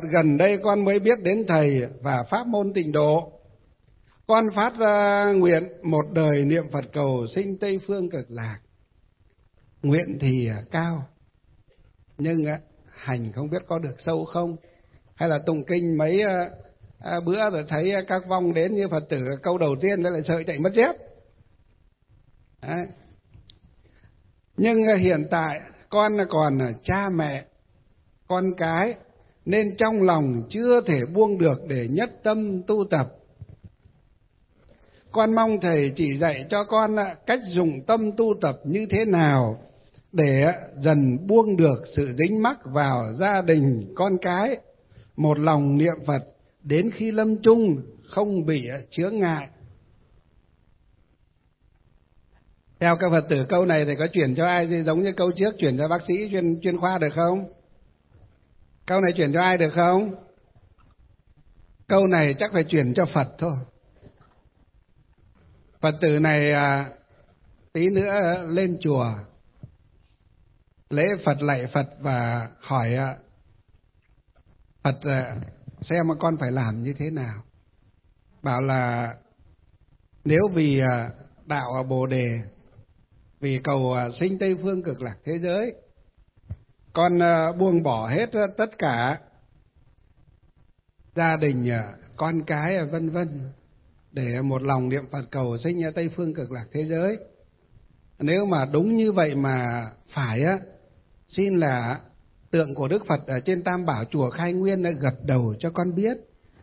Gần đây con mới biết đến Thầy và pháp môn Tịnh Độ. Con phát ra nguyện một đời niệm Phật cầu sinh Tây Phương Cực Lạc. Nguyện thì cao, nhưng hành không biết có được sâu không. Hay là tụng kinh mấy bữa rồi thấy các vong đến như Phật tử câu đầu tiên lại sợ chạy mất dép. Đấy. Nhưng hiện tại con còn cha mẹ, con cái, nên trong lòng chưa thể buông được để nhất tâm tu tập. Con mong Thầy chỉ dạy cho con cách dùng tâm tu tập như thế nào để dần buông được sự dính mắc vào gia đình, con cái, một lòng niệm Phật đến khi lâm chung không bị chướng ngại. Theo các Phật tử, câu này thì có chuyển cho ai giống như câu trước chuyển cho bác sĩ chuyên khoa được không? Câu này chuyển cho ai được không? Câu này chắc phải chuyển cho Phật thôi. Phật tử này tí nữa lên chùa lễ Phật lạy Phật và hỏi Phật xem mà con phải làm như thế nào. Bảo là nếu vì đạo Bồ Đề, vì cầu sinh Tây Phương Cực Lạc thế giới, con buông bỏ hết tất cả gia đình, con cái vân vân để một lòng niệm Phật cầu sinh Tây Phương Cực Lạc thế giới. Nếu mà đúng như vậy mà phải xin là tượng của Đức Phật ở trên Tam Bảo chùa Khai Nguyên gật đầu cho con biết.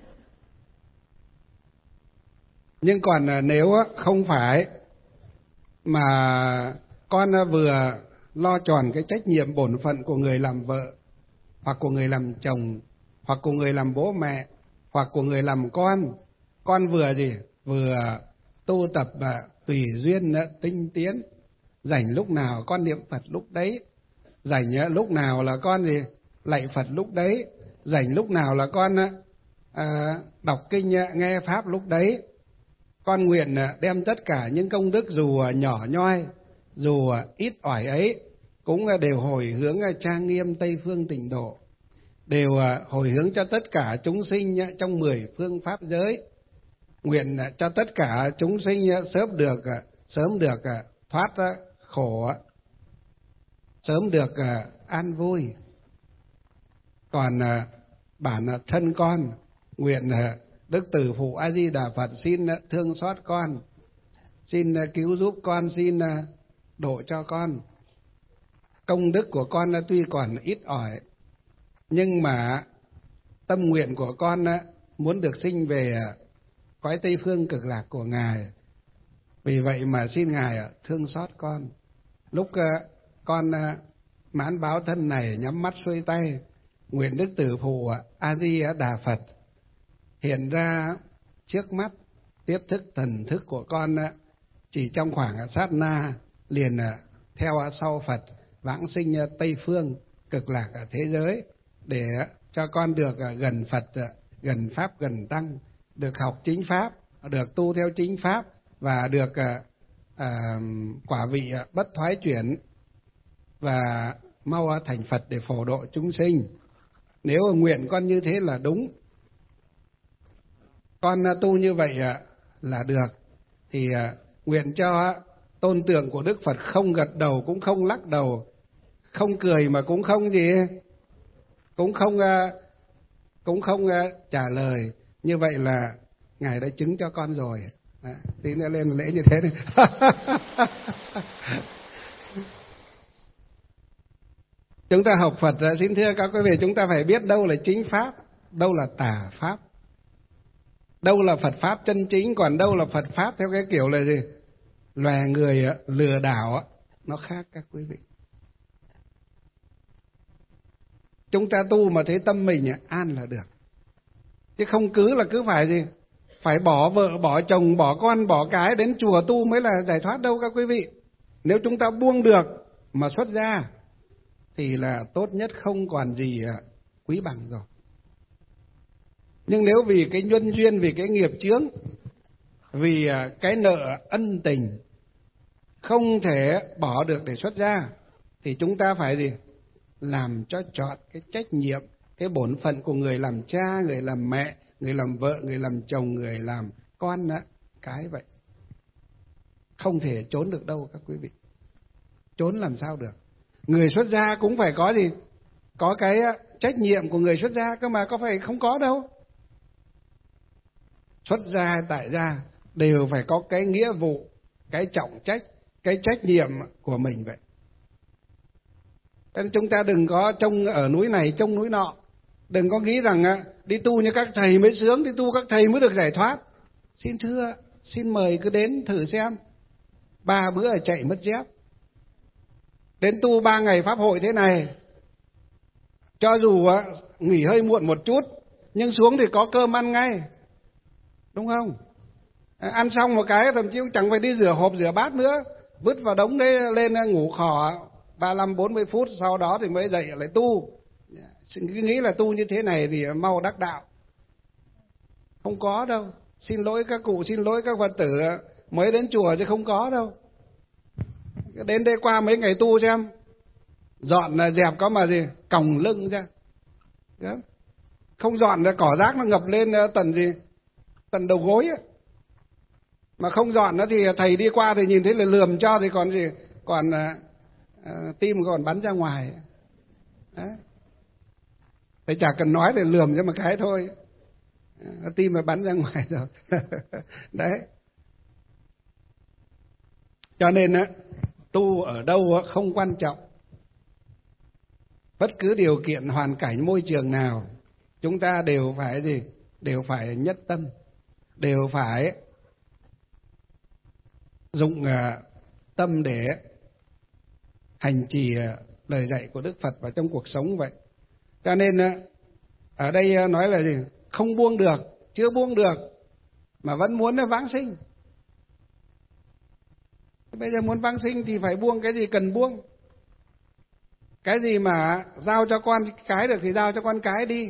Nhưng còn nếu không phải mà con vừa lo tròn cái trách nhiệm bổn phận của người làm vợ, hoặc của người làm chồng, hoặc của người làm bố mẹ, hoặc của người làm con vừa vừa tu tập tùy duyên tinh tiến, rảnh lúc nào con niệm Phật lúc đấy, rảnh lúc nào là con lạy Phật lúc đấy, rảnh lúc nào là con đọc kinh nghe pháp lúc đấy. Con nguyện đem tất cả những công đức dù nhỏ nhoi, dù ít ỏi ấy cũng đều hồi hướng trang nghiêm Tây Phương Tịnh Độ, đều hồi hướng cho tất cả chúng sinh trong 10 phương pháp giới. Nguyện cho tất cả chúng sinh sớm được thoát khổ, sớm được an vui. Còn bản thân con nguyện Đức Từ Phụ A Di Đà Phật xin thương xót con, xin cứu giúp con, xin độ cho con. Công đức của con tuy còn ít ỏi, nhưng mà tâm nguyện của con muốn được sinh về cõi Tây Phương Cực Lạc của Ngài. Vì vậy mà xin Ngài thương xót con. Lúc con mãn báo thân này, nhắm mắt xuôi tay, nguyện Đức Từ Phụ A Di Đà Phật hiện ra trước mắt, tiếp thức thần thức của con chỉ trong khoảng sát na liền theo sau Phật vãng sinh Tây Phương Cực Lạc ở thế giới, để cho con được gần Phật, gần Pháp, gần Tăng, được học chính Pháp, được tu theo chính Pháp và được quả vị bất thoái chuyển và mau thành Phật để phổ độ chúng sinh. Nếu nguyện con như thế là đúng, con tu như vậy là được, thì nguyện cho tôn tượng của Đức Phật không gật đầu cũng không lắc đầu, không cười mà cũng không cũng không trả lời. Như vậy là Ngài đã chứng cho con rồi. Tí nữa lên lễ như thế này. Chúng ta học Phật, xin thưa các quý vị, chúng ta phải biết đâu là chính Pháp, đâu là tà Pháp, đâu là Phật Pháp chân chính, còn đâu là Phật Pháp theo cái kiểu là gì? Loài người lừa đảo, nó khác các quý vị. Chúng ta tu mà thấy tâm mình an là được, chứ không cứ phải gì? Phải bỏ vợ, bỏ chồng, bỏ con, bỏ cái đến chùa tu mới là giải thoát đâu các quý vị. Nếu chúng ta buông được mà xuất gia thì là tốt nhất, không còn gì quý bằng rồi. Nhưng nếu vì cái nhân duyên, vì cái nghiệp chướng, vì cái nợ ân tình không thể bỏ được để xuất gia, thì chúng ta phải gì? Làm cho trọn cái trách nhiệm, cái bổn phận của người làm cha, người làm mẹ, người làm vợ, người làm chồng, người làm con đó, cái vậy. Không thể trốn được đâu các quý vị. Trốn làm sao được. Người xuất gia cũng phải có gì? Có cái trách nhiệm của người xuất gia cơ mà, có phải không có đâu. Xuất gia, tại gia đều phải có cái nghĩa vụ, cái trọng trách, cái trách nhiệm của mình vậy. Nên chúng ta đừng có trông ở núi này trông núi nọ. Đừng có nghĩ rằng đi tu như các thầy mới sướng, đi tu các thầy mới được giải thoát. Xin thưa, xin mời cứ đến thử xem. 3 bữa chạy mất dép. Đến tu 3 ngày pháp hội thế này, cho dù nghỉ hơi muộn một chút, nhưng xuống thì có cơm ăn ngay. Đúng không? Ăn xong một cái thậm chí cũng chẳng phải đi rửa hộp rửa bát nữa, vứt vào đống đấy lên ngủ khò 35-40 phút, sau đó thì mới dậy lại tu. Cứ nghĩ là tu như thế này thì mau đắc đạo. Không có đâu. Xin lỗi các cụ, xin lỗi các Phật tử mới đến chùa chứ không có đâu. Đến đây qua mấy ngày tu xem, dọn dẹp có mà gì còng lưng ra. Không dọn là cỏ rác nó ngập lên tận gì, tận đầu gối ấy. Mà không dọn nó thì thầy đi qua thì nhìn thấy là lườm cho thì còn gì, còn tim còn bắn ra ngoài. Đấy. Thầy chả cần nói để lườm cho một cái thôi, tim mà bắn ra ngoài rồi. Đấy. Cho nên tu ở đâu không quan trọng. Bất cứ điều kiện, hoàn cảnh, môi trường nào, chúng ta đều phải gì? Đều phải nhất tâm, đều phải dụng tâm để hành trì lời dạy của Đức Phật vào trong cuộc sống vậy. Cho nên ở đây nói là gì? Không buông được, chưa buông được mà vẫn muốn vãng sinh. Bây giờ muốn vãng sinh thì phải buông cái gì cần buông. Cái gì mà giao cho con cái được thì giao cho con cái đi.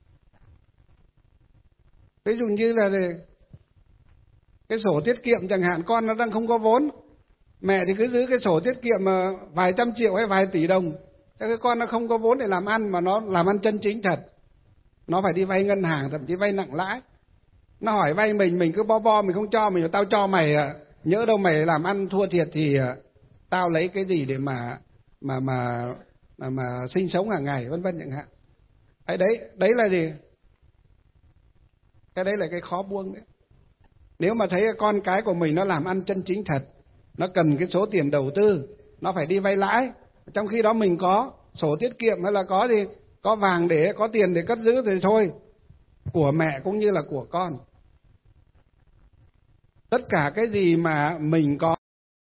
Ví dụ như là cái sổ tiết kiệm chẳng hạn, con nó đang không có vốn, mẹ thì cứ giữ cái sổ tiết kiệm vài trăm triệu hay vài tỷ đồng. Cái con nó không có vốn để làm ăn, mà nó làm ăn chân chính thật, nó phải đi vay ngân hàng, thậm chí vay nặng lãi. Nó hỏi vay mình cứ bo mình không cho, mình tao cho mày, nhỡ đâu mày làm ăn thua thiệt thì tao lấy cái gì để mà sinh sống hàng ngày, vân vân chẳng hạn. Đấy là gì? Cái đấy là cái khó buông đấy. Nếu mà thấy con cái của mình nó làm ăn chân chính thật, nó cần cái số tiền đầu tư, nó phải đi vay lãi, trong khi đó mình có sổ tiết kiệm hay là có gì, có vàng để có tiền để cất giữ thì thôi, của mẹ cũng như là của con. Tất cả cái gì mà mình có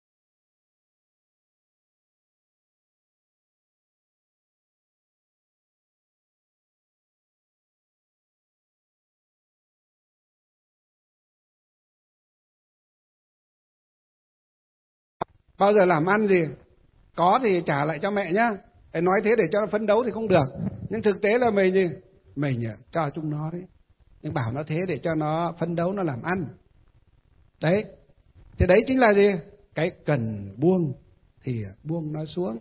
bao giờ làm ăn gì, có thì trả lại cho mẹ nhá. Nói thế để cho nó phấn đấu thì không được, nhưng thực tế là mình cho chúng nó đấy, nhưng bảo nó thế để cho nó phấn đấu, nó làm ăn. Đấy, thì đấy chính là gì? Cái cần buông thì buông nó xuống.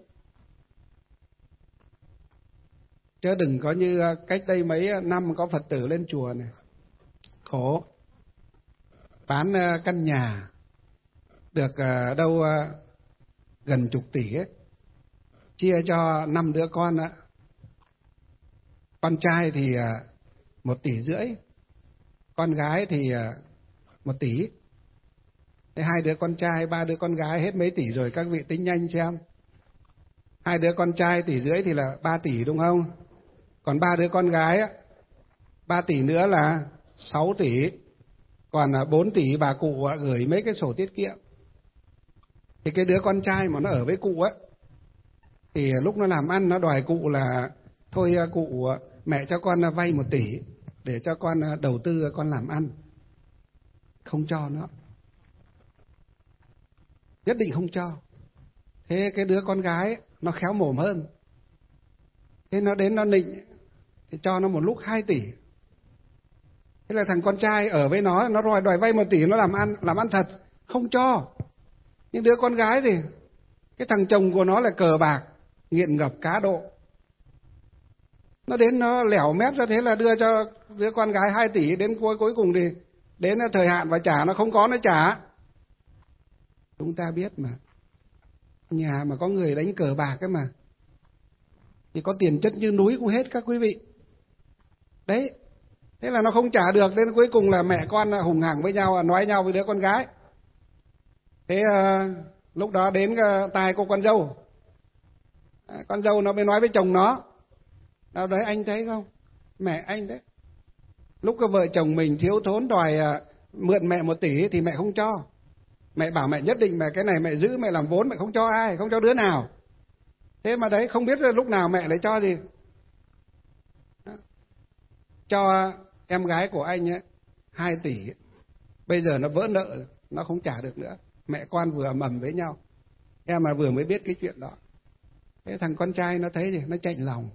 Chứ đừng có như cách đây mấy năm có Phật tử lên chùa này, khổ, bán căn nhà được đâu gần chục tỷ ấy, chia cho 5 đứa con ạ. Con trai thì 1,5 tỷ, con gái thì 1 tỷ. Thế 2 đứa con trai, 3 đứa con gái hết mấy tỷ rồi, các vị tính nhanh xem. 2 đứa con trai 1,5 tỷ thì là 3 tỷ đúng không? Còn 3 đứa con gái 3 tỷ nữa là 6 tỷ. Còn 4 tỷ bà cụ gửi mấy cái sổ tiết kiệm. Thì cái đứa con trai mà nó ở với cụ thì lúc nó làm ăn nó đòi cụ là thôi cụ, mẹ cho con vay 1 tỷ để cho con đầu tư con làm ăn. Không cho nó, nhất định không cho. Thế cái đứa con gái nó khéo mồm hơn, thế nó đến nó nịnh thì cho nó một lúc 2 tỷ. Thế là thằng con trai ở với nó đòi vay 1 tỷ, nó làm ăn thật, không cho. Nhưng đứa con gái thì cái thằng chồng của nó là cờ bạc, nghiện ngập cá độ, Nó đến nó lẻo mép ra, thế là đưa cho đứa con gái 2 tỷ, đến cuối cùng thì đến thời hạn và trả nó không có, nó trả. Chúng ta biết mà, nhà mà có người đánh cờ bạc ấy mà, thì có tiền chất như núi cũng hết các quý vị. Đấy, thế là nó không trả được, đến cuối cùng là mẹ con hùng hằng với nhau, nói nhau với đứa con gái. Thế lúc đó đến tai cô con dâu. Con dâu nó mới nói với chồng nó: nào đấy, anh thấy không, mẹ anh đấy, lúc vợ chồng mình thiếu thốn đòi mượn mẹ 1 tỷ thì mẹ không cho. Mẹ bảo mẹ nhất định mẹ cái này mẹ giữ, mẹ làm vốn, mẹ không cho ai, không cho đứa nào. Thế mà đấy, không biết lúc nào mẹ lại cho gì. Cho em gái của anh ấy 2 tỷ. Bây giờ nó vỡ nợ, nó không trả được nữa. Mẹ con vừa mầm với nhau, em mà vừa mới biết cái chuyện đó. Thế thằng con trai nó thấy gì, nó chạnh lòng.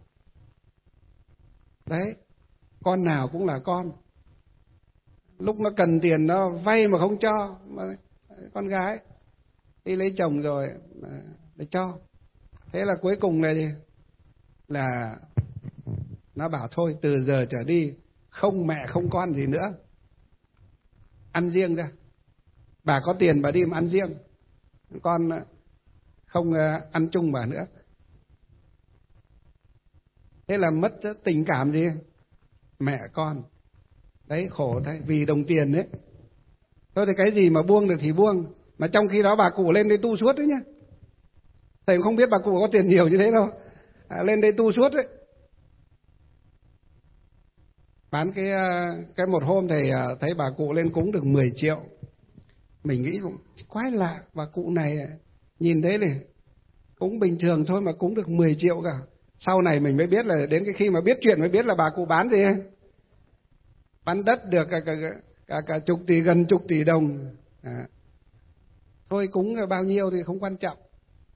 Đấy, con nào cũng là con. Lúc nó cần tiền nó vay mà không cho. Mà con gái đi lấy chồng rồi để cho. Thế là cuối cùng này là nó bảo thôi, từ giờ trở đi không mẹ không con gì nữa, ăn riêng ra. Bà có tiền bà đi mà ăn riêng, con không ăn chung bà nữa. Thế là mất tình cảm gì mẹ con. Đấy, khổ thế, vì đồng tiền đấy. Thôi thì cái gì mà buông được thì buông. Mà trong khi đó bà cụ lên đây tu suốt đấy nhá. Thầy không biết bà cụ có tiền nhiều như thế đâu. Lên đây tu suốt đấy. Bán cái một hôm thầy thấy bà cụ lên cúng được 10 triệu. Mình nghĩ cũng quái lạ, bà cụ này nhìn thấy này cúng bình thường thôi mà cúng được 10 triệu cả. Sau này mình mới biết là, đến cái khi mà biết chuyện mới biết là bà cụ bán gì, bán đất được cả chục tỷ, gần chục tỷ đồng. Thôi cúng bao nhiêu thì không quan trọng,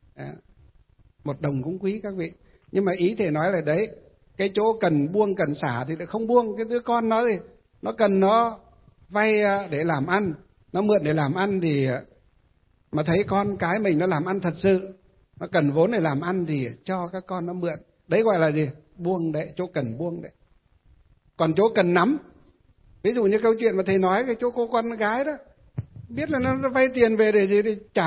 1 đồng cũng quý các vị. Nhưng mà ý thầy nói là đấy, cái chỗ cần buông cần xả thì lại không buông. Cái đứa con nó thì nó cần nó vay để làm ăn, nó mượn để làm ăn thì mà thấy con cái mình nó làm ăn thật sự, nó cần vốn để làm ăn thì cho các con nó mượn. Đấy gọi là gì? Buông đấy, chỗ cần buông đấy. Còn chỗ cần nắm, ví dụ như câu chuyện mà thầy nói cái chỗ cô con gái đó, biết là nó vay tiền về để gì thì trả.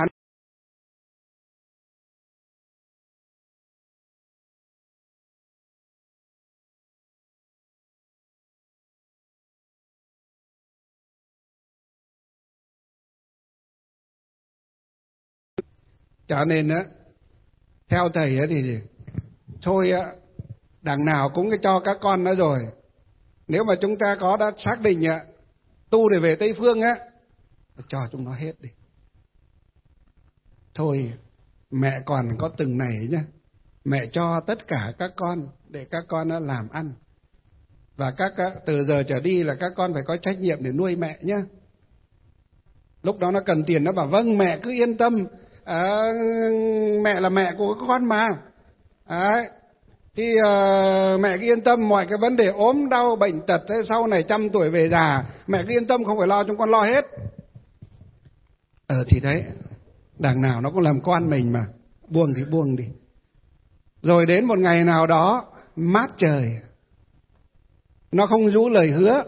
Cho nên á, theo thầy á thì thôi á, đằng nào cũng cho các con nó rồi. Nếu mà chúng ta đã xác định tu để về Tây Phương á, cho chúng nó hết đi. Thôi mẹ còn có từng này nhá, mẹ cho tất cả các con để các con nó làm ăn. Và từ giờ trở đi là các con phải có trách nhiệm để nuôi mẹ nhá. Lúc đó nó cần tiền nó bảo vâng mẹ cứ yên tâm, mẹ là mẹ của các con mà. Đấy. Thì mẹ cứ yên tâm, mọi cái vấn đề ốm đau bệnh tật sau này 100 tuổi về già, mẹ cứ yên tâm, không phải lo, chúng con lo hết. Thì đấy, đằng nào nó cũng làm con mình mà, buông thì buông đi. Rồi đến một ngày nào đó mát trời, nó không giữ lời hứa,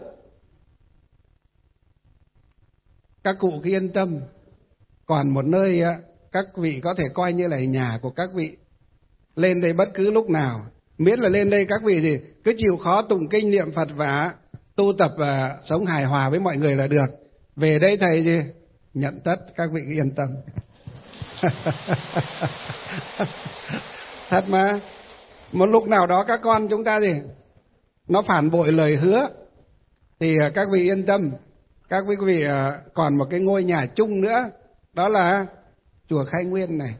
các cụ cứ yên tâm, còn một nơi các vị có thể coi như là nhà của các vị. Lên đây bất cứ lúc nào, miễn là lên đây các vị thì cứ chịu khó tụng kinh niệm Phật và tu tập và sống hài hòa với mọi người là được. Về đây thầy gì nhận tất, các vị yên tâm. Thật mà, một lúc nào đó các con chúng ta nó phản bội lời hứa thì các vị yên tâm, các quý vị còn một cái ngôi nhà chung nữa, đó là chùa Khai Nguyên này.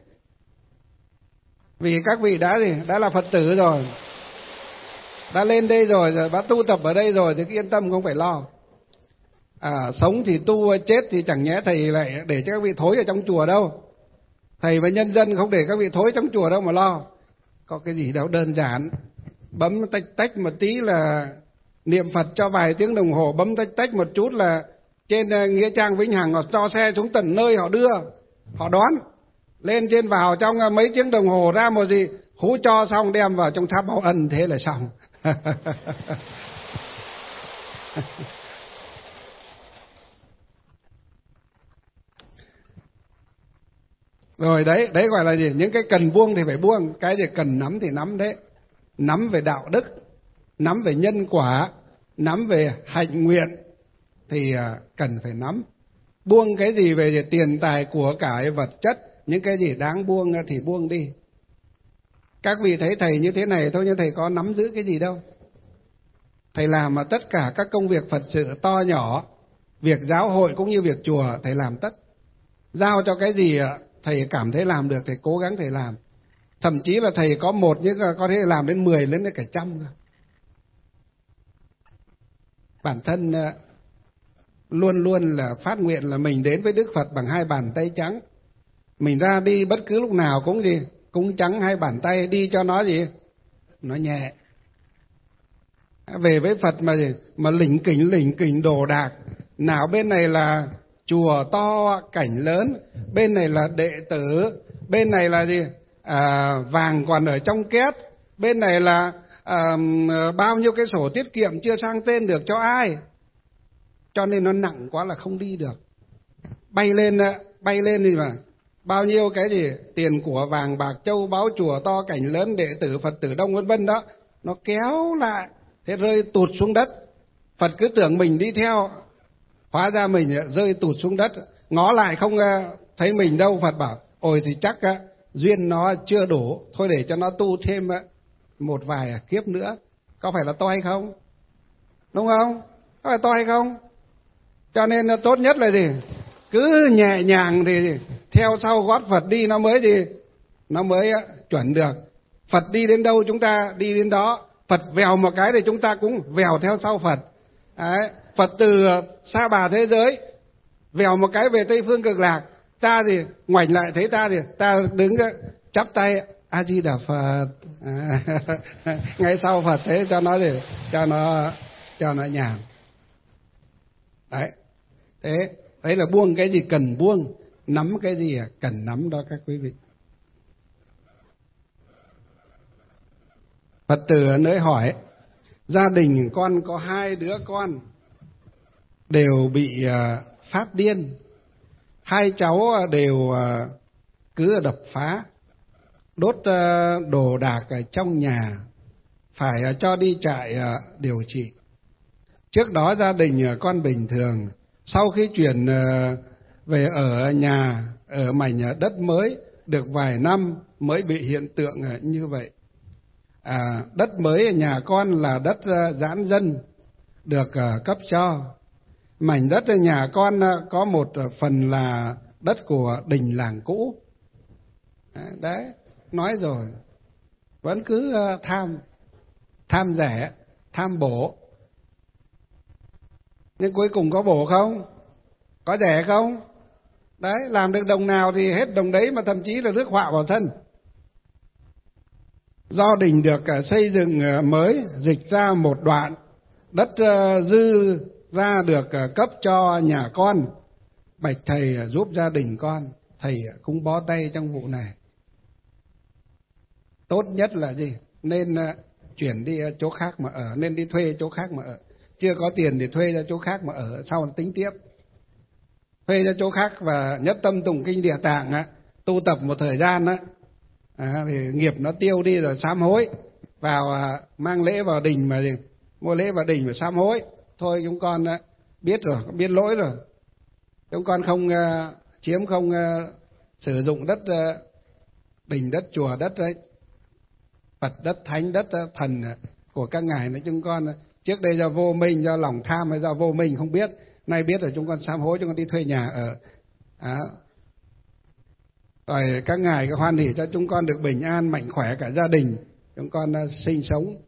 Vì các vị đã là Phật tử rồi, đã lên đây rồi đã tu tập ở đây rồi thì cứ yên tâm, không phải lo. Sống thì tu, chết thì chẳng nhẽ thầy lại để cho các vị thối ở trong chùa đâu. Thầy và nhân dân không để các vị thối trong chùa đâu mà lo. Có cái gì đâu, đơn giản, bấm tách tách một tí là niệm Phật cho vài tiếng đồng hồ, bấm tách tách một chút là trên nghĩa trang Vĩnh Hằng họ cho xe xuống tận nơi họ đưa, họ đón lên trên vào trong mấy tiếng đồng hồ ra một gì hú cho xong đem vào trong tháp báo ân, thế là xong. Rồi đấy gọi là gì? Những cái cần buông thì phải buông, cái gì cần nắm thì nắm đấy. Nắm về đạo đức, nắm về nhân quả, nắm về hạnh nguyện thì cần phải nắm. Buông cái gì về tiền tài của cải vật chất, những cái gì đáng buông thì buông đi. Các vị thấy thầy như thế này thôi, nhưng thầy có nắm giữ cái gì đâu. Thầy làm mà tất cả các công việc Phật sự to nhỏ, việc giáo hội cũng như việc chùa, thầy làm tất. Giao cho cái gì thầy cảm thấy làm được, thầy cố gắng thầy làm. Thậm chí là thầy có một nhưng có thể làm đến 10 đến cả 100 cơ. Bản thân luôn luôn là phát nguyện là mình đến với Đức Phật bằng 2 bàn tay trắng. Mình ra đi bất cứ lúc nào cũng gì, cũng trắng 2 bàn tay, đi cho nó gì, nó nhẹ. Về với Phật mà gì, mà lỉnh kỉnh đồ đạc. Nào bên này là chùa to cảnh lớn, bên này là đệ tử, bên này là gì, vàng còn ở trong két, bên này là bao nhiêu cái sổ tiết kiệm chưa sang tên được cho ai. Cho nên nó nặng quá là không đi được. Bay lên đi mà. Bao nhiêu cái gì, tiền của vàng bạc châu báu, chùa to cảnh lớn, đệ tử Phật tử đông vân vân đó, nó kéo lại, thế rơi tụt xuống đất. Phật cứ tưởng mình đi theo, hóa ra mình rơi tụt xuống đất, ngó lại không thấy mình đâu. Phật bảo ôi thì chắc duyên nó chưa đủ, thôi để cho nó tu thêm một vài kiếp nữa. Có phải là to hay không? Đúng không? Có phải to hay không? Cho nên tốt nhất là gì, cứ nhẹ nhàng thì theo sau gót Phật đi, nó mới gì, nó mới chuẩn được. Phật đi đến đâu chúng ta đi đến đó, Phật vèo một cái thì chúng ta cũng vèo theo sau Phật. Đấy. Phật từ Sa Bà thế giới vèo một cái về Tây Phương Cực Lạc, ta thì ngoảnh lại thấy ta thì ta đứng chắp tay A Di Đà Phật. Ngay sau Phật, thế cho nó để cho nó nhàn. Đấy. Thế đấy là buông cái gì cần buông, nắm cái gì cần nắm đó các quý vị. Phật tử ở nơi hỏi, gia đình con có 2 đứa con đều bị phát điên, 2 cháu đều cứ đập phá, đốt đồ đạc ở trong nhà, phải cho đi trại điều trị. Trước đó gia đình con bình thường, sau khi chuyển về ở nhà, ở mảnh đất mới được vài năm mới bị hiện tượng như vậy. Đất mới ở nhà con là đất giãn dân, được cấp cho. Mảnh đất ở nhà con có một phần là đất của đình làng cũ. Đấy, nói rồi, vẫn cứ tham rẻ, tham bổ. Nhưng cuối cùng có bổ không? Có rẻ không? Đấy, làm được đồng nào thì hết đồng đấy, mà thậm chí là rước họa vào thân. Do đình được xây dựng mới, dịch ra một đoạn, đất dư ra được cấp cho nhà con. Bạch thầy giúp gia đình con, thầy cũng bó tay trong vụ này. Tốt nhất là gì? Nên chuyển đi chỗ khác mà ở, nên đi thuê chỗ khác mà ở. Chưa có tiền thì thuê ra chỗ khác mà ở, sau tính tiếp. Thuê ra chỗ khác và nhất tâm tụng kinh Địa Tạng tu tập một thời gian thì nghiệp nó tiêu đi rồi sám hối, vào mang lễ vào đình mà gì, mua lễ vào đình mà sám hối. Thôi chúng con biết rồi, biết lỗi rồi, chúng con không chiếm, không sử dụng đất đình, đất chùa, đất đấy Phật, đất thánh, đất thần của các ngài nữa. Chúng con trước đây do vô minh, do lòng tham hay do vô minh không biết, nay biết rồi chúng con sám hối, chúng con đi thuê nhà ở. Rồi các ngài hoan hỉ cho chúng con được bình an, mạnh khỏe cả gia đình, chúng con sinh sống.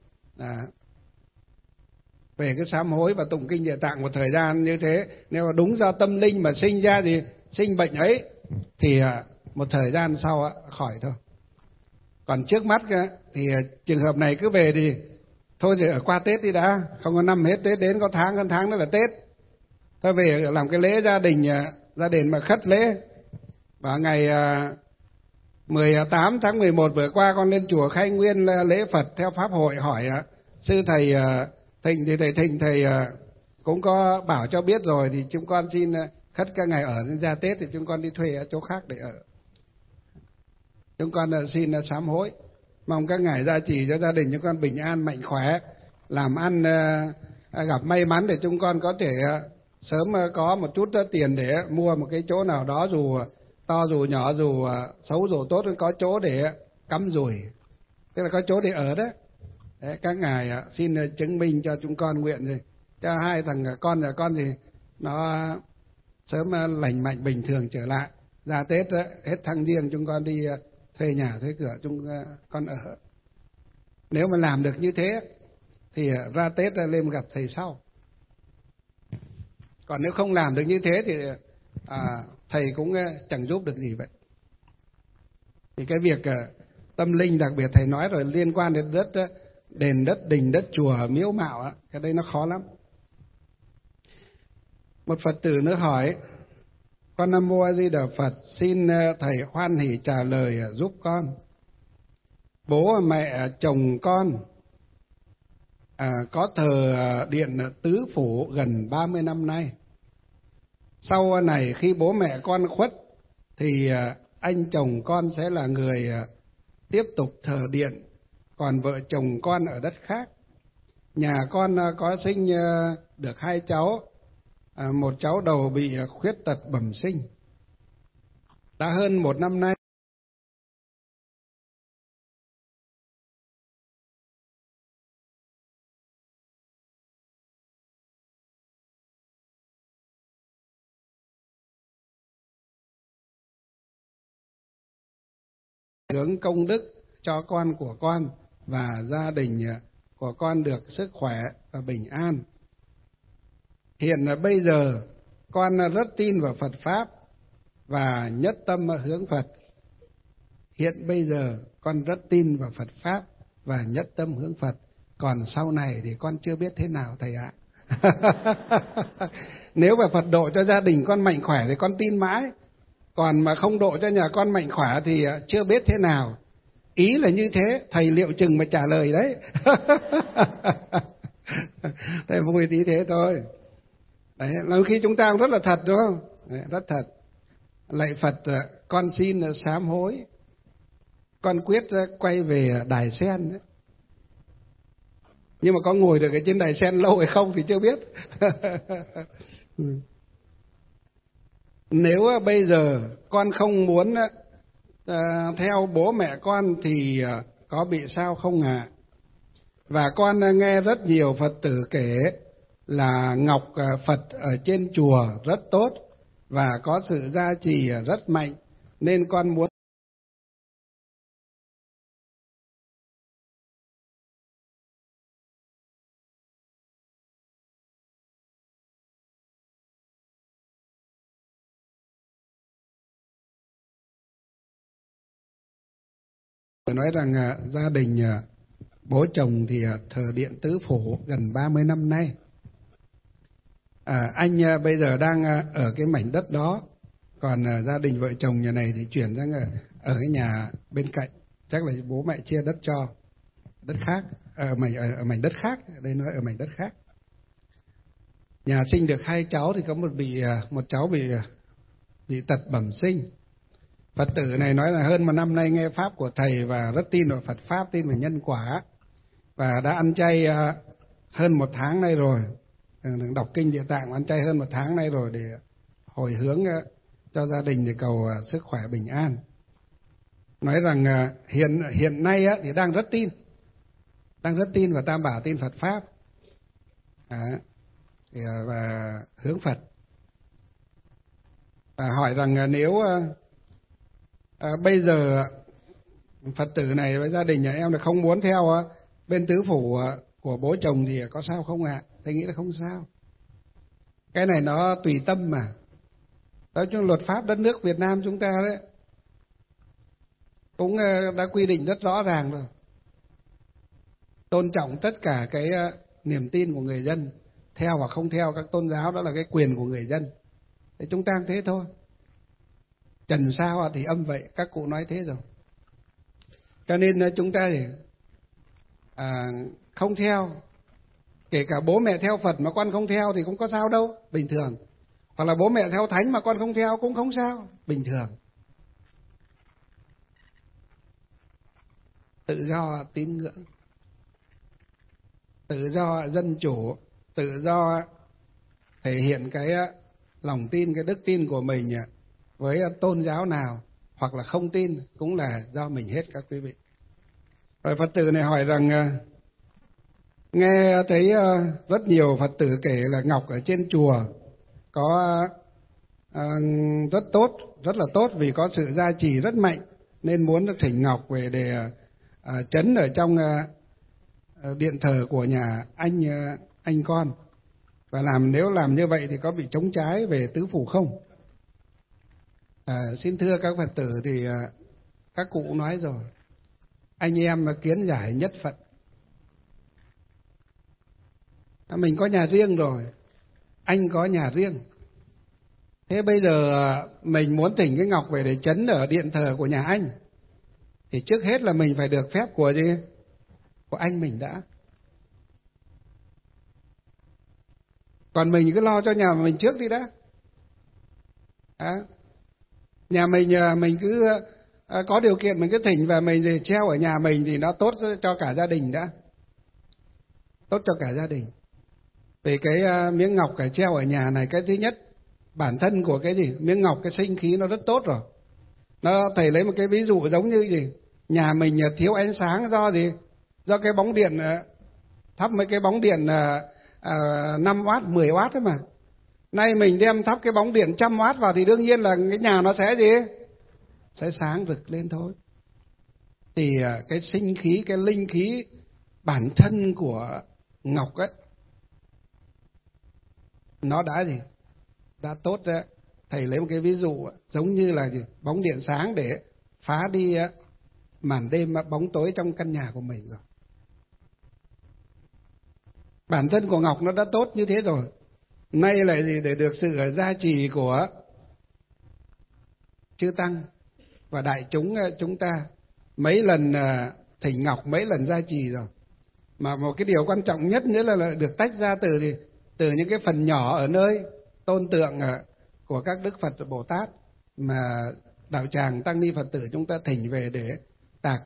Về cái sám hối và tụng kinh Địa Tạng một thời gian như thế, nếu mà đúng do tâm linh mà sinh ra thì sinh bệnh ấy, thì một thời gian sau khỏi thôi. Còn trước mắt thì trường hợp này cứ về thì thôi thì ở qua Tết đi đã, không có năm hết Tết đến, có tháng, tháng nữa là Tết. Thôi về làm cái lễ gia đình mà khất lễ. Và ngày 18 tháng 11 vừa qua con lên chùa Khai Nguyên lễ Phật theo Pháp hội, hỏi sư thầy Thịnh thì thầy Thịnh cũng có bảo cho biết rồi, thì chúng con xin khất các ngày ở đến ra Tết thì chúng con đi thuê ở chỗ khác để ở. Chúng con xin sám hối, mong các ngài gia trì cho gia đình chúng con bình an mạnh khỏe, làm ăn gặp may mắn để chúng con có thể sớm có một chút tiền để mua một cái chỗ nào đó, dù to dù nhỏ, dù xấu dù tốt, có chỗ để cắm rủi, tức là có chỗ để ở đó. Đấy, các ngài xin chứng minh cho chúng con nguyện rồi, cho hai thằng con nhà con thì nó sớm lành mạnh bình thường trở lại. Ra Tết hết tháng Giêng chúng con đi thuê nhà thuê cửa chúng con ở. Nếu mà làm được như thế thì ra Tết lên gặp thầy sau. Còn nếu không làm được như thế thì thầy cũng chẳng giúp được gì vậy. Thì cái việc tâm linh, đặc biệt thầy nói rồi, liên quan đến đất, đền đất, đình đất, chùa, miếu mạo, cái đây nó khó lắm. Một Phật tử nữa hỏi: con Nam Mô A Di Đà Phật, xin thầy hoan hỷ trả lời giúp con. Bố mẹ chồng con có thờ điện tứ phủ gần 30 năm nay. Sau này khi bố mẹ con khuất thì anh chồng con sẽ là người tiếp tục thờ điện, còn vợ chồng con ở đất khác. Nhà con có sinh được 2 cháu, một cháu đầu bị khuyết tật bẩm sinh. Đã hơn 1 năm nay hướng công đức cho con của con và gia đình của con được sức khỏe và bình an. Hiện bây giờ con rất tin vào Phật Pháp và nhất tâm hướng Phật. Hiện bây giờ con rất tin vào Phật Pháp và nhất tâm hướng Phật. Còn sau này thì con chưa biết thế nào thầy ạ. Nếu mà Phật độ cho gia đình con mạnh khỏe thì con tin mãi. Còn mà không độ cho nhà con mạnh khỏe thì chưa biết thế nào. Ý là như thế, thầy liệu chừng mà trả lời đấy. Thầy vui tí thế thôi. Đấy, làm khi chúng ta cũng rất là thật đúng không? Đấy, rất thật. Lạy Phật, con xin sám hối. Con quyết quay về Đài Sen đấy. Nhưng mà có ngồi được ở trên Đài Sen lâu hay không thì chưa biết. Nếu bây giờ con không muốn theo bố mẹ con thì có bị sao không ạ? Và con nghe rất nhiều Phật tử kể là ngọc Phật ở trên chùa rất tốt và có sự gia trì rất mạnh, nên con muốn nói rằng gia đình bố chồng thì thờ điện tứ phủ gần 30 năm nay. Anh bây giờ đang ở cái mảnh đất đó, còn gia đình vợ chồng nhà này thì chuyển sang ở cái nhà bên cạnh. Chắc là bố mẹ chia đất cho, đất khác, ở mảnh đất khác, đây nói ở mảnh đất khác. Nhà sinh được 2 cháu thì có một cháu bị tật bẩm sinh. Phật tử này nói là hơn 1 năm nay nghe pháp của thầy và rất tin vào Phật Pháp, tin vào nhân quả, và đã ăn chay hơn 1 tháng nay rồi, đọc kinh Địa Tạng ăn chay hơn 1 tháng nay rồi để hồi hướng cho gia đình để cầu sức khỏe bình an. Nói rằng hiện nay thì đang rất tin vào Tam Bảo, tin Phật Pháp và hướng Phật. Và hỏi rằng nếu bây giờ Phật tử này với gia đình nhà em là không muốn theo bên tứ phủ của bố chồng thì có sao không ạ? Thầy nghĩ là không sao. Cái này nó tùy tâm mà. Nói chung luật pháp đất nước Việt Nam chúng ta đấy cũng đã quy định rất rõ ràng rồi. Tôn trọng tất cả cái niềm tin của người dân, theo hoặc không theo các tôn giáo đó là cái quyền của người dân. Thì chúng ta thế thôi. Trần sao thì âm vậy, các cụ nói thế rồi. Cho nên chúng ta thì không theo. Kể cả bố mẹ theo Phật mà con không theo thì cũng có sao đâu, bình thường. Hoặc là bố mẹ theo Thánh mà con không theo cũng không sao, bình thường. Tự do tín ngưỡng, tự do dân chủ, tự do thể hiện cái lòng tin, cái đức tin của mình với tôn giáo nào, hoặc là không tin cũng là do mình hết các quý vị. Rồi Phật tử này hỏi rằng nghe thấy rất nhiều Phật tử kể là ngọc ở trên chùa có rất tốt, rất là tốt vì có sự gia trì rất mạnh, nên muốn thỉnh ngọc về để trấn ở trong điện thờ của nhà anh con. Và nếu làm như vậy thì có bị chống trái về tứ phủ không? Xin thưa các Phật tử thì các cụ nói rồi, anh em kiến giải nhất Phật. Mình có nhà riêng rồi, anh có nhà riêng. Thế bây giờ mình muốn thỉnh cái ngọc về để trấn ở điện thờ của nhà anh, thì trước hết là mình phải được phép của gì? Của anh mình đã. Còn mình cứ lo cho nhà mình trước đi đã. Nhà mình cứ có điều kiện mình cứ thỉnh và mình thì treo ở nhà mình thì nó tốt cho cả gia đình đã. Tốt cho cả gia đình. Vì cái miếng ngọc cái treo ở nhà này, cái thứ nhất, bản thân của cái gì? Miếng ngọc cái sinh khí nó rất tốt rồi. Thầy lấy một cái ví dụ giống như gì? Nhà mình thiếu ánh sáng do gì? Do cái bóng điện, thắp mấy cái bóng điện 5W, 10W ấy mà. Nay mình đem thắp cái bóng điện 100W vào thì đương nhiên là cái nhà nó sẽ gì? Sẽ sáng rực lên thôi. Thì cái sinh khí, cái linh khí bản thân của ngọc ấy, nó đã gì? Đã tốt đấy. Thầy lấy một cái ví dụ giống như là gì? Bóng điện sáng để phá đi màn đêm bóng tối trong căn nhà của mình rồi. Bản thân của ngọc nó đã tốt như thế rồi. Nay lại gì? Để được sự gia trì của chư tăng và đại chúng chúng ta. Mấy lần thỉnh ngọc, mấy lần gia trì rồi. Mà một cái điều quan trọng nhất nữa là được tách ra từ gì? Từ những cái phần nhỏ ở nơi tôn tượng của các Đức Phật Bồ Tát mà đạo tràng tăng ni Phật tử chúng ta thỉnh về để tạc.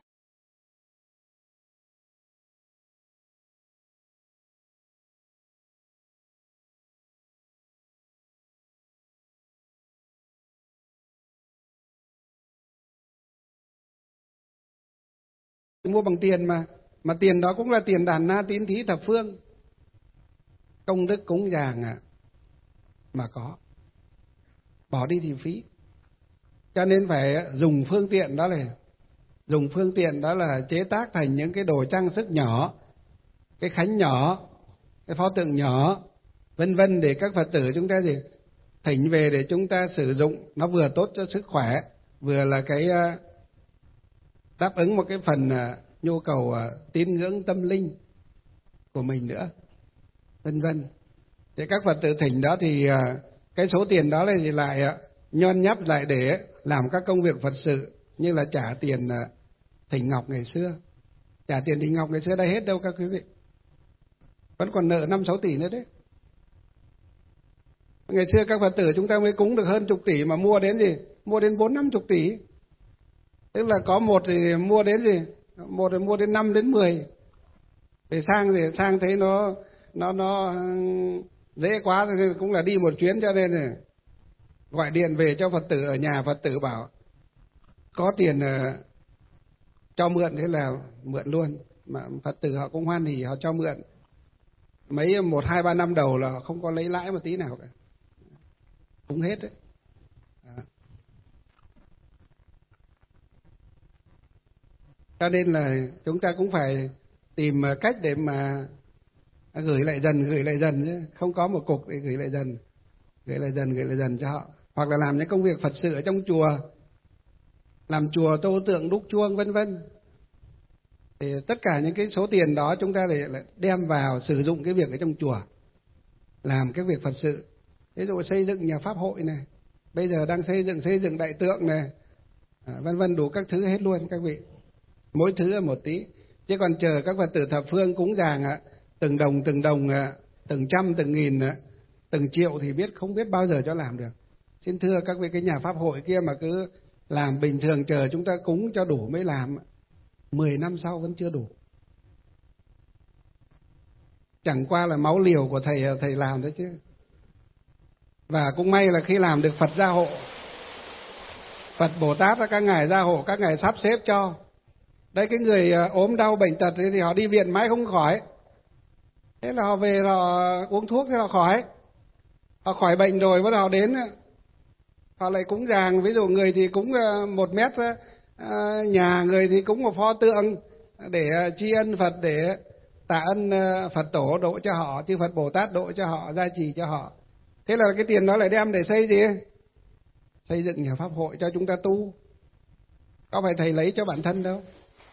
Mua bằng tiền mà tiền đó cũng là tiền đàn na tín thí thập phương, công đức cúng dường mà có, bỏ đi thì phí. Cho nên phải dùng phương tiện đó là chế tác thành những cái đồ trang sức nhỏ, cái khánh nhỏ, cái pho tượng nhỏ, vân vân, để các Phật tử chúng ta gì thỉnh về để chúng ta sử dụng. Nó vừa tốt cho sức khỏe, vừa là cái đáp ứng một cái phần nhu cầu tín ngưỡng tâm linh của mình nữa, vân vân. Để các Phật tử thỉnh đó thì cái số tiền đó là thì lại nhon nháp lại để làm các công việc Phật sự, như là trả tiền thỉnh ngọc ngày xưa. Trả tiền thỉnh ngọc ngày xưa đã hết đâu các quý vị, vẫn còn nợ 5-6 tỷ nữa đấy. Ngày xưa các Phật tử chúng ta mới cúng được hơn chục tỷ mà mua đến gì? Mua đến 4-50 tỷ. Tức là có một thì mua đến gì? Một thì mua đến 5 đến 10. Để sang thấy nó dễ quá thì cũng là đi một chuyến, cho nên là gọi điện về cho Phật tử ở nhà. Phật tử bảo có tiền cho mượn, thế là mượn luôn. Mà Phật tử họ cũng hoan hỉ, họ cho mượn. Mấy 1-2-3 năm đầu là không có lấy lãi một tí nào cả, cũng hết đấy. Cho nên là chúng ta cũng phải tìm cách để mà gửi lại dần chứ không có một cục để gửi lại dần cho họ. Hoặc là làm những công việc Phật sự ở trong chùa, làm chùa tô tượng đúc chuông vân vân. Thì tất cả những cái số tiền đó chúng ta lại đem vào sử dụng cái việc ở trong chùa, làm cái việc Phật sự. Ví dụ xây dựng nhà pháp hội này, bây giờ đang xây dựng đại tượng này, vân vân, đủ các thứ hết luôn các vị. Mỗi thứ là một tí. Chứ còn chờ các Phật tử thập phương cúng dường từng đồng, từng trăm, từng nghìn, từng triệu thì không biết bao giờ cho làm được. Xin thưa các vị, cái nhà pháp hội kia mà cứ làm bình thường chờ chúng ta cúng cho đủ mới làm, 10 năm sau vẫn chưa đủ. Chẳng qua là máu liều của thầy làm đấy chứ. Và cũng may là khi làm được Phật gia hộ, Phật Bồ Tát các ngài gia hộ, các ngài sắp xếp cho. Đấy, cái người ốm đau bệnh tật thì họ đi viện mãi không khỏi. Thế là họ về họ uống thuốc thì họ khỏi. Họ khỏi bệnh rồi bắt đầu đến họ lại cúng dường, ví dụ người thì cúng 1 mét nhà, người thì cúng một pho tượng để tri ân Phật, để tạ ân Phật tổ độ cho họ, chư Phật Bồ Tát độ cho họ, gia trì cho họ. Thế là cái tiền đó lại đem để xây gì? Xây dựng nhà pháp hội cho chúng ta tu. Có phải thầy lấy cho bản thân đâu.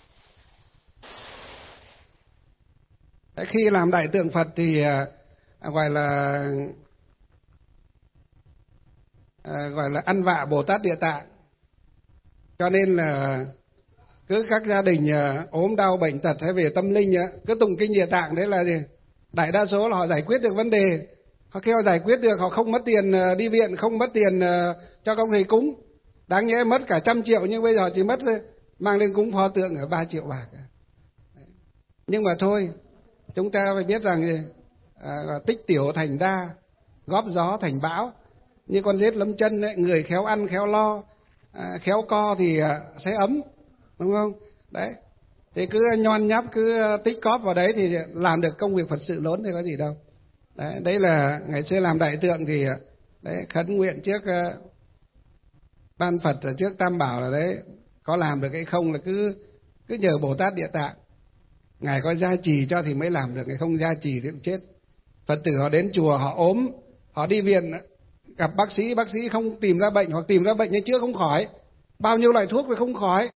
Khi làm đại tượng Phật thì gọi là ăn vạ Bồ Tát Địa Tạng. Cho nên là cứ các gia đình ốm đau bệnh tật hay về tâm linh cứ tụng kinh Địa Tạng, đấy là gì? Đại đa số là họ giải quyết được vấn đề. Khi họ giải quyết được, họ không mất tiền đi viện, không mất tiền cho công thầy cúng. Đáng nhẽ mất cả 100 triệu, nhưng bây giờ chỉ mất mang lên cúng pho tượng ở 3 triệu bạc. Nhưng mà thôi, chúng ta phải biết rằng tích tiểu thành đa, góp gió thành bão. Như con rết lấm chân ấy, người khéo ăn khéo lo, khéo co thì sẽ ấm, đúng không? Đấy, thì cứ nhon nháp, cứ tích cóp vào đấy thì làm được công việc Phật sự lớn thì có gì đâu. Đấy là ngày xưa làm đại tượng thì đấy, khấn nguyện trước ban Phật, trước Tam Bảo là đấy, có làm được hay không là cứ nhờ Bồ Tát Địa Tạng. Ngài có gia trì cho thì mới làm được, ngài không gia trì thì cũng chết. Phật tử họ đến chùa, họ ốm, họ đi viện, gặp bác sĩ không tìm ra bệnh, hoặc tìm ra bệnh nhưng chữa không khỏi. Bao nhiêu loại thuốc thì không khỏi.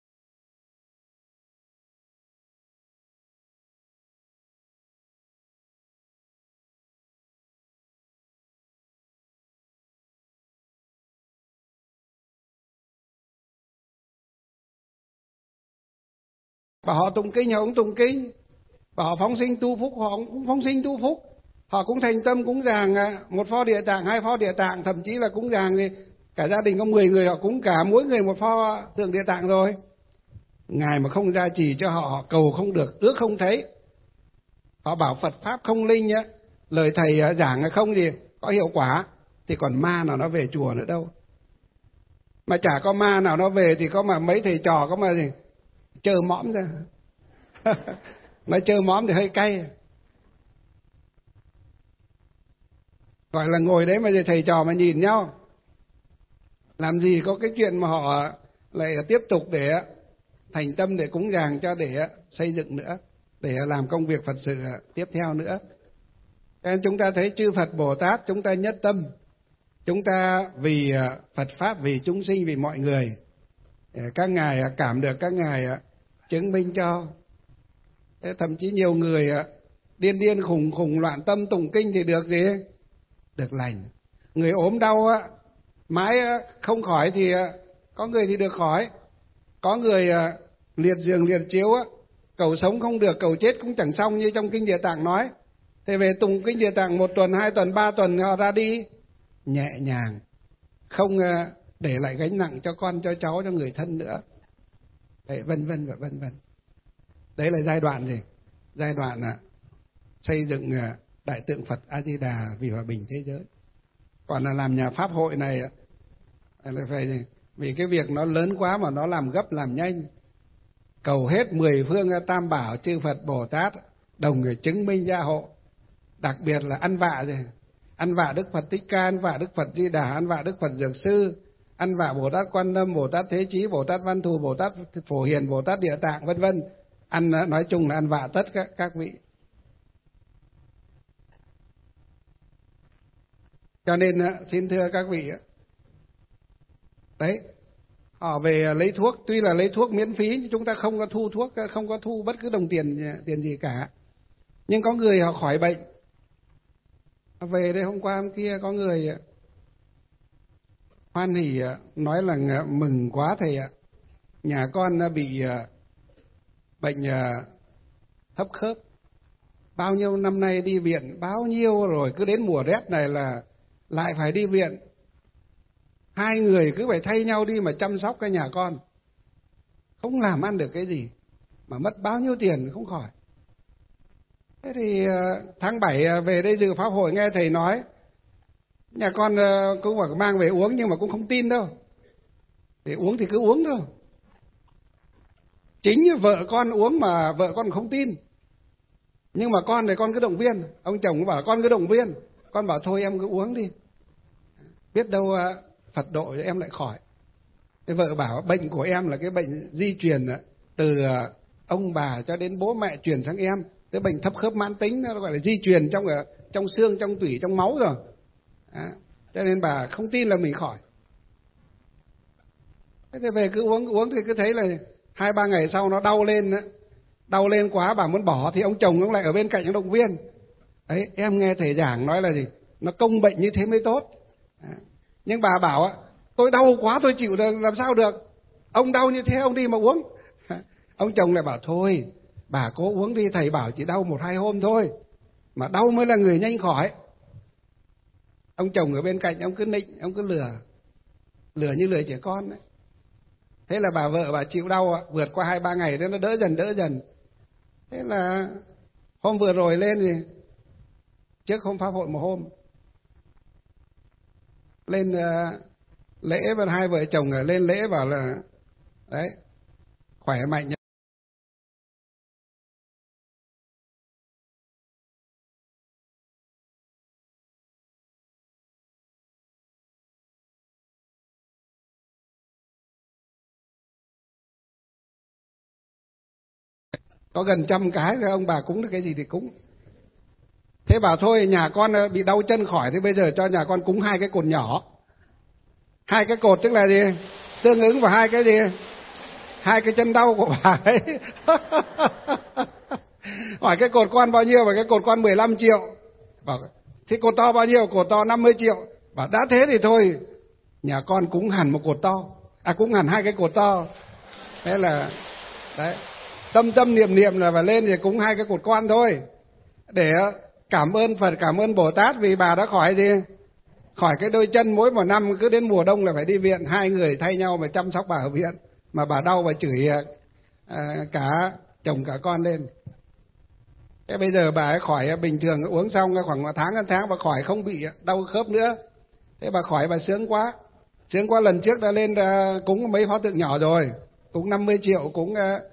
Bảo họ tụng kinh, họ cũng tụng kinh. Bảo họ phóng sinh tu phúc, họ cũng phóng sinh tu phúc. Họ cũng thành tâm cúng dường 1 pho Địa Tạng, 2 pho Địa Tạng, thậm chí là cúng dường thì cả gia đình có 10 người, họ cúng cả mỗi người 1 pho tượng Địa Tạng rồi. Ngài mà không gia trì cho họ, họ cầu không được, ước không thấy. Họ bảo Phật Pháp không linh nhá, lời thầy giảng không gì có hiệu quả, thì còn ma nào nó về chùa nữa đâu. Mà chả có ma nào nó về thì có mà mấy thầy trò có mà gì chơ mõm ra. Nói chơ mõm thì hơi cay. Gọi là ngồi đấy mà thầy trò mà nhìn nhau, làm gì có cái chuyện mà họ lại tiếp tục để thành tâm để cúng dường cho, để xây dựng nữa, để làm công việc Phật sự tiếp theo nữa. Nên chúng ta thấy chư Phật Bồ Tát, chúng ta nhất tâm, chúng ta vì Phật Pháp, vì chúng sinh, vì mọi người. Các ngài cảm được, các ngài chứng minh cho. Thậm chí nhiều người điên khùng loạn tâm tụng kinh thì được gì? Được lành. Người ốm đau mãi không khỏi thì có người thì được khỏi. Có người liệt giường liệt chiếu cầu sống không được, cầu chết cũng chẳng xong như trong kinh Địa Tạng nói. Thế về tụng kinh Địa Tạng 1 tuần, 2 tuần, 3 tuần họ ra đi nhẹ nhàng, không để lại gánh nặng cho con, cho cháu, cho người thân nữa. Đấy, vân vân và vân vân. Đấy là giai đoạn gì? Giai đoạn xây dựng đại tượng Phật A Di Đà vì hòa bình thế giới. Còn là làm nhà pháp hội này là phải, vì cái việc nó lớn quá mà nó làm gấp làm nhanh. Cầu hết 10 phương Tam Bảo, chư Phật Bồ Tát đồng người chứng minh gia hộ. Đặc biệt là ăn vạ gì? Ăn vạ Đức Phật Thích Ca, ăn vạ Đức Phật Di Đà, ăn vạ Đức Phật Dược Sư, ăn vạ Bồ Tát Quan Âm, Bồ Tát Thế Chí, Bồ Tát Văn Thù, Bồ Tát Phổ Hiền, Bồ Tát Địa Tạng, vân vân. Ăn nói chung là ăn vạ tất các vị. Cho nên xin thưa các vị, đấy, họ về lấy thuốc, tuy là lấy thuốc miễn phí, chúng ta không có thu thuốc, không có thu bất cứ đồng tiền gì cả. Nhưng có người họ khỏi bệnh. Về đây hôm qua hôm kia có người hoan hỉ nói là mừng quá thầy ạ, nhà con bị bệnh thấp khớp. Bao nhiêu năm nay đi viện, bao nhiêu rồi, cứ đến mùa rét này là lại phải đi viện. Hai người cứ phải thay nhau đi mà chăm sóc cái nhà con. Không làm ăn được cái gì, mà mất bao nhiêu tiền không khỏi. Thế thì tháng 7 về đây dự pháp hội nghe thầy nói, nhà con cũng phải mang về uống nhưng mà cũng không tin đâu. Để uống thì cứ uống thôi. Chính như vợ con uống mà vợ con không tin. Nhưng mà con thì con cứ động viên. Ông chồng cũng bảo con cứ động viên. Con bảo thôi em cứ uống đi. Biết đâu Phật độ cho em lại khỏi. Cái vợ bảo bệnh của em là cái bệnh di truyền từ ông bà cho đến bố mẹ truyền sang em. Cái bệnh thấp khớp mãn tính nó gọi là di truyền trong xương, trong tủy, trong máu rồi. Cho nên bà không tin là mình khỏi. Thế thì về cứ uống thì cứ thấy là 2-3 ngày sau nó đau lên. Đau lên quá bà muốn bỏ thì ông chồng cũng lại ở bên cạnh ông động viên. Đấy, em nghe thầy giảng nói là gì? Nó công bệnh như thế mới tốt. Nhưng bà bảo tôi đau quá tôi chịu được, làm sao được? Ông đau như thế ông đi mà uống. Ông chồng lại bảo thôi, bà cố uống đi, thầy bảo chỉ đau 1-2 hôm thôi. Mà đau mới là người nhanh khỏi. Ông chồng ở bên cạnh ông cứ nịnh, ông cứ lừa như lừa trẻ con đấy. Thế là bà vợ bà chịu đau vượt qua 2-3 ngày thế nó đỡ dần. Thế là hôm vừa rồi lên thì trước hôm pháp hội một hôm lên lễ và hai vợ chồng lên lễ bảo là đấy khỏe mạnh. Có gần 100 cái rồi ông bà cúng được cái gì thì cúng. Thế bảo thôi nhà con bị đau chân khỏi thì bây giờ cho nhà con cúng 2 cái cột nhỏ. 2 cái cột tức là gì? Tương ứng vào 2 cái gì? 2 cái chân đau của bà ấy. Hỏi cái cột con bao nhiêu? Và cái cột con 15 triệu. Bảo thế cột to bao nhiêu? Cột to 50 triệu. Bảo đã thế thì thôi, nhà con cúng hẳn một cột to. Cúng hẳn 2 cái cột to. Thế là đấy, tâm niệm là phải lên thì cúng 2 cái cột con thôi. Để cảm ơn Phật, cảm ơn Bồ Tát vì bà đã khỏi gì? Khỏi cái đôi chân mỗi một năm cứ đến mùa đông là phải đi viện, 2 người thay nhau mà chăm sóc bà ở viện. Mà bà đau và chửi cả chồng cả con lên. Thế bây giờ bà ấy khỏi bình thường, uống xong khoảng 1 tháng bà khỏi, không bị đau khớp nữa. Thế bà khỏi, bà sướng quá. Sướng quá, lần trước đã lên cúng mấy pho tượng nhỏ rồi, cúng 50 triệu, cúng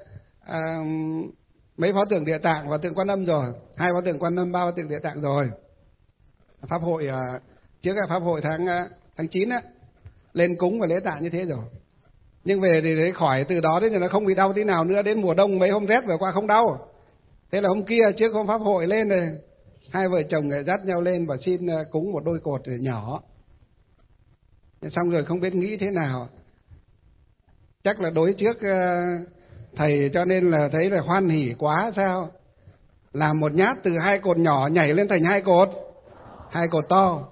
mấy pho tượng Địa Tạng và tượng Quan Âm rồi, 2 pho tượng Quan Âm, 3 pho tượng Địa Tạng rồi. Pháp hội trước là pháp hội tháng 9 á, lên cúng và lễ tạ như thế rồi. Nhưng về thì thấy khỏi, từ đó đến giờ nó không bị đau tí nào nữa. Đến mùa đông mấy hôm rét vừa qua không đau. Thế là hôm kia trước hôm pháp hội lên này, 2 vợ chồng dắt nhau lên và xin cúng một đôi cột nhỏ. Xong rồi không biết nghĩ thế nào, chắc là đối trước thầy cho nên là thấy là hoan hỉ quá sao, làm một nhát từ 2 cột nhỏ nhảy lên thành 2 cột to.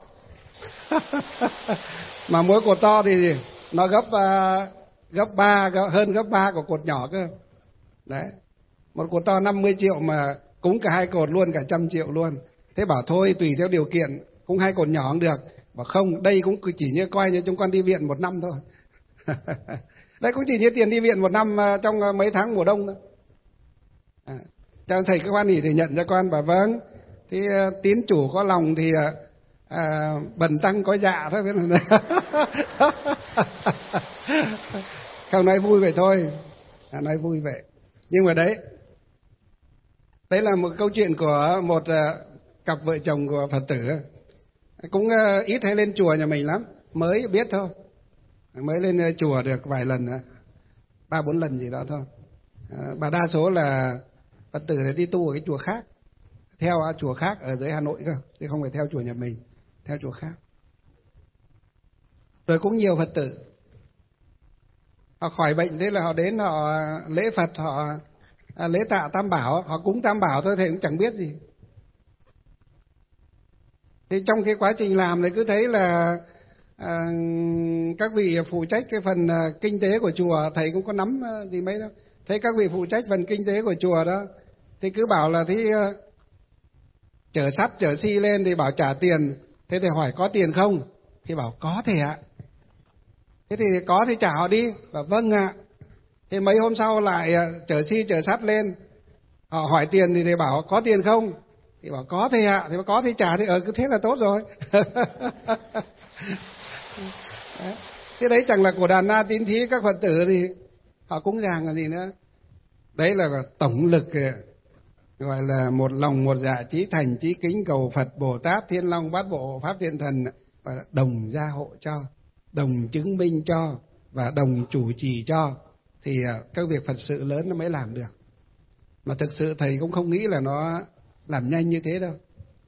Mà mỗi cột to thì nó hơn gấp 3 của cột nhỏ cơ. Đấy, một cột to 50 triệu mà cúng cả 2 cột luôn, cả 100 triệu luôn. Thế bảo thôi tùy theo điều kiện, cúng 2 cột nhỏ cũng được. Bảo không, đây cũng chỉ như coi như chúng con đi viện 1 năm thôi. Đây cũng chỉ như tiền đi viện 1 năm trong mấy tháng mùa đông thôi. Cho thầy các quan hỷ thì nhận cho con, bảo vâng, thì tín chủ có lòng thì bần tăng có dạ thôi. Không, nói vui vậy thôi, nói vui vậy. Nhưng mà đấy là một câu chuyện của một cặp vợ chồng của Phật tử, cũng ít hay lên chùa nhà mình lắm, mới biết thôi, mới lên chùa được vài lần, 3-4 lần gì đó thôi. Bà đa số là Phật tử đi tu ở cái chùa khác, theo chùa khác ở dưới Hà Nội cơ, chứ không phải theo chùa nhà mình, theo chùa khác. Rồi cũng nhiều Phật tử họ khỏi bệnh, thế là họ đến họ lễ Phật, họ lễ tạ Tam Bảo, họ cúng Tam Bảo thôi, thầy cũng chẳng biết gì. Thì trong cái quá trình làm này cứ thấy là các vị phụ trách cái phần kinh tế của chùa, thầy cũng có nắm gì mấy đâu. Thế các vị phụ trách phần kinh tế của chùa đó thì cứ bảo là thì chở sắt chở xi lên thì bảo trả tiền. Thế thì hỏi có tiền không? Thì bảo có thầy ạ. Thế thì có thì trả họ đi. Bảo vâng ạ. Thế mấy hôm sau lại chở xi chở sắt lên, họ hỏi tiền thì bảo có tiền không? Thì bảo có thầy ạ. Thì bảo có thì trả thì cứ thế là tốt rồi. Thế đấy chẳng là của đàn na tín thí các Phật tử thì họ cúng dường là gì nữa. Đấy là tổng lực gọi là một lòng một dạ chí thành chí kính cầu Phật Bồ Tát Thiên Long Bát Bộ Pháp Thiên Thần và đồng gia hộ cho, đồng chứng minh cho và đồng chủ trì cho thì các việc Phật sự lớn nó mới làm được. Mà thực sự thầy cũng không nghĩ là nó làm nhanh như thế đâu.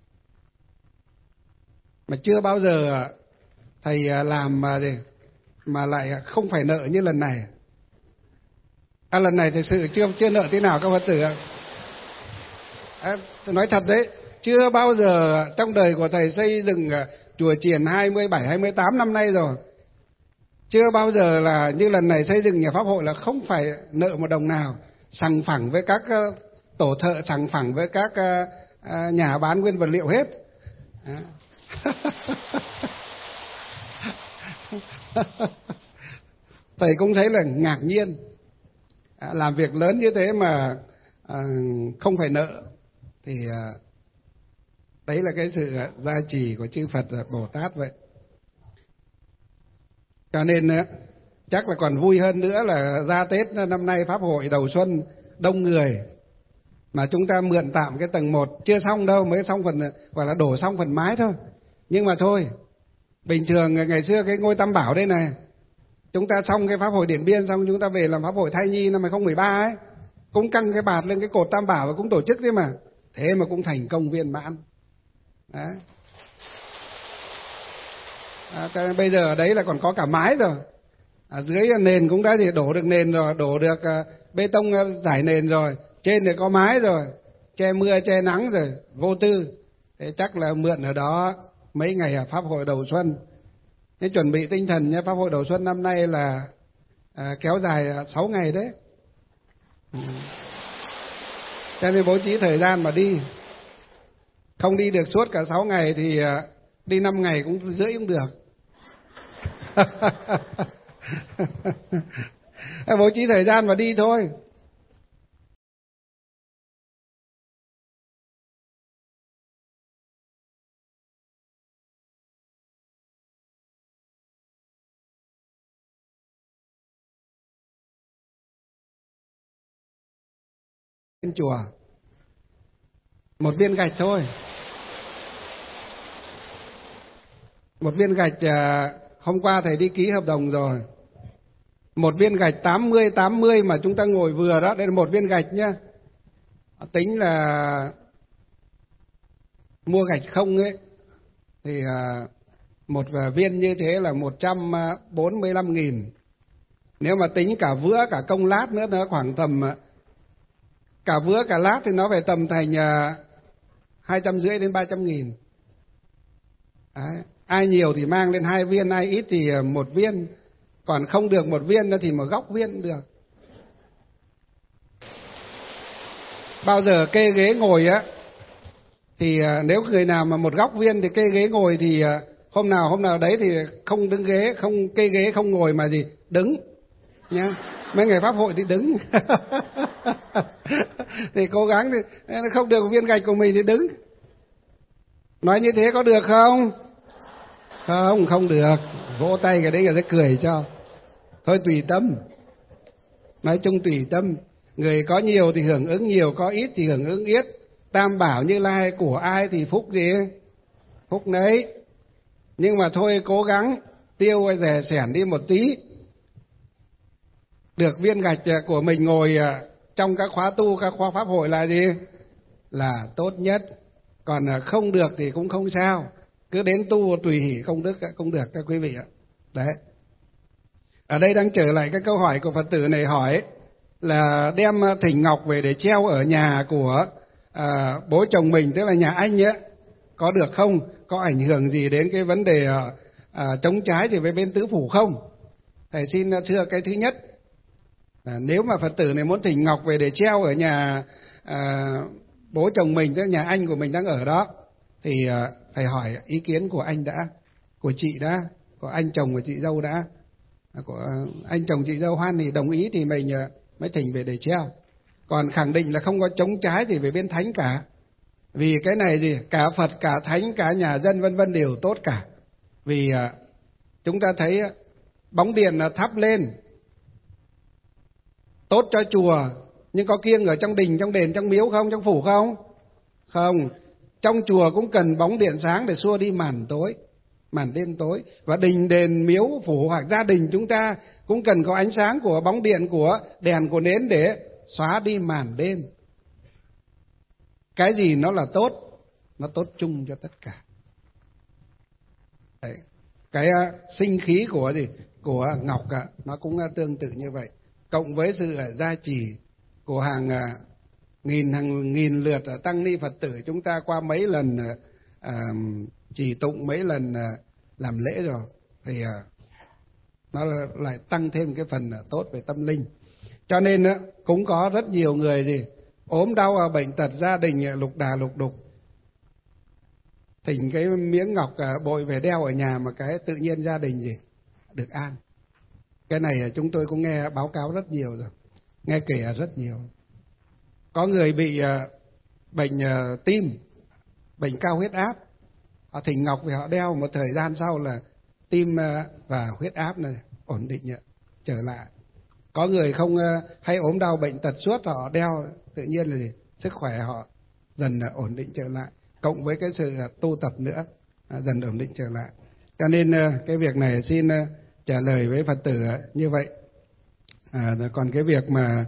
Mà chưa bao giờ thầy làm mà lại không phải nợ như lần này. Lần này thực sự chưa nợ thế nào các Phật tử ạ. Tôi nói thật đấy, chưa bao giờ trong đời của thầy xây dựng chùa chiền 27, 28 năm nay rồi. Chưa bao giờ là như lần này xây dựng nhà pháp hội là không phải nợ một đồng nào, sằng phẳng với các tổ thợ, sằng phẳng với các nhà bán nguyên vật liệu hết. Thầy cũng thấy là ngạc nhiên, làm việc lớn như thế mà không phải nợ thì đấy là cái sự gia trì của chư Phật Bồ Tát vậy. Cho nên chắc là còn vui hơn nữa là ra Tết năm nay pháp hội đầu xuân đông người, mà chúng ta mượn tạm cái tầng 1 chưa xong đâu, mới xong phần gọi là đổ xong phần mái thôi. Nhưng mà thôi, bình thường ngày xưa cái ngôi Tam Bảo đây này, chúng ta xong cái pháp hội Điện Biên xong chúng ta về làm pháp hội Thai Nhi năm 2013 ấy, cũng căng cái bạt lên cái cột Tam Bảo và cũng tổ chức thế mà. Thế mà cũng thành công viên mãn. Đấy. Bây giờ ở đấy là còn có cả mái rồi. Ở dưới nền cũng đã thì đổ được nền rồi, đổ được bê tông giải nền rồi, trên thì có mái rồi, che mưa che nắng rồi, vô tư. Thế chắc là mượn ở đó mấy ngày pháp hội đầu xuân. Thế chuẩn bị tinh thần nhé, pháp hội đầu xuân năm nay là kéo dài 6 ngày đấy. Cho nên bố trí thời gian mà đi. Không đi được suốt cả 6 ngày thì đi 5 ngày cũng rưỡi cũng được. Bố trí thời gian mà đi thôi. Trên chùa một viên gạch thôi. Một viên gạch hôm qua thầy đi ký hợp đồng rồi. Một viên gạch 80 mà chúng ta ngồi vừa đó, đây là một viên gạch nhá. Tính là mua gạch không ấy thì một viên như thế là 145.000. Nếu mà tính cả vữa cả công lát nữa nó khoảng tầm cả vữa cả lát thì nó phải tầm thành 250 đến 300.000. Đấy. Ai nhiều thì mang lên 2 viên, ai ít thì 1 viên, còn không được 1 viên thì một góc viên cũng được. Bao giờ kê ghế ngồi á thì nếu người nào mà một góc viên thì kê ghế ngồi thì hôm nào đấy thì không đứng ghế, không kê ghế không ngồi mà gì đứng nhá. Mấy ngày pháp hội thì đứng. Thì cố gắng thì không được viên gạch của mình thì đứng. Nói như thế có được không? Không được. Vỗ tay cái đấy người ta cười cho. Thôi tùy tâm. Nói chung tùy tâm. Người có nhiều thì hưởng ứng nhiều, có ít thì hưởng ứng ít. Tam bảo Như Lai của ai thì phúc gì? Phúc nấy. Nhưng mà thôi cố gắng tiêu hay rẻ sẻn đi một tí. Được viên gạch của mình ngồi trong các khóa tu, các khóa pháp hội là gì? Là tốt nhất. Còn không được thì cũng không sao. Cứ đến tu tùy hỷ công đức cũng được các quý vị ạ. Đấy. Ở đây đang trở lại cái câu hỏi của Phật tử này hỏi là đem thỉnh ngọc về để treo ở nhà của bố chồng mình, tức là nhà anh ấy, có được không? Có ảnh hưởng gì đến cái vấn đề chống trái thì với bên tứ phủ không? Thầy xin thưa cái thứ nhất Nếu mà Phật tử này muốn thỉnh ngọc về để treo ở nhà bố chồng mình, tức nhà anh của mình đang ở đó, thì phải hỏi ý kiến của anh đã, của chị đã, của anh chồng của chị dâu đã. Của anh chồng chị dâu hoan thì đồng ý thì mình mới thỉnh về để treo. Còn khẳng định là không có chống trái gì về bên thánh cả. Vì cái này gì, cả Phật, cả thánh, cả nhà dân vân vân đều tốt cả. Vì chúng ta thấy bóng điện thắp lên tốt cho chùa, nhưng có kiêng ở trong đình, trong đền, trong miếu không, trong phủ không? Không. Trong chùa cũng cần bóng điện sáng để xua đi màn tối, màn đêm tối. Và đình, đền, miếu, phủ hoặc gia đình chúng ta cũng cần có ánh sáng của bóng điện, của đèn, của nến để xóa đi màn đêm. Cái gì nó là tốt? Nó tốt chung cho tất cả. Đấy. Cái sinh khí của gì? Của ngọc nó cũng tương tự như vậy. Cộng với sự gia trì của hàng nghìn lượt tăng ni Phật tử chúng ta qua mấy lần trì tụng, mấy lần làm lễ rồi, thì nó lại tăng thêm cái phần tốt về tâm linh. Cho nên cũng có rất nhiều người gì ốm đau bệnh tật, gia đình lục đà lục đục, thỉnh cái miếng ngọc bội về đeo ở nhà mà cái tự nhiên gia đình gì được an. Cái này chúng tôi cũng nghe báo cáo rất nhiều rồi, nghe kể rất nhiều. Có người bị bệnh tim, bệnh cao huyết áp, họ thỉnh ngọc về họ đeo, một thời gian sau là tim và huyết áp này ổn định trở lại. Có người không hay ốm đau bệnh tật suốt, họ đeo tự nhiên là gì? Sức khỏe họ dần ổn định trở lại, cộng với cái sự tu tập nữa dần ổn định trở lại. Cho nên cái việc này xin trả lời với Phật tử như vậy. Còn cái việc mà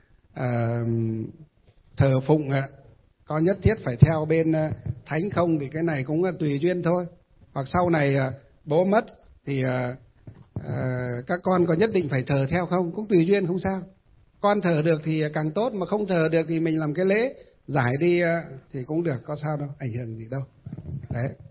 thờ phụng có nhất thiết phải theo bên thánh không thì cái này cũng tùy duyên thôi. Hoặc sau này bố mất thì các con có nhất định phải thờ theo không? Cũng tùy duyên, không sao. Con thờ được thì càng tốt, mà không thờ được thì mình làm cái lễ giải đi thì cũng được, có sao đâu, ảnh hưởng gì đâu. Đấy.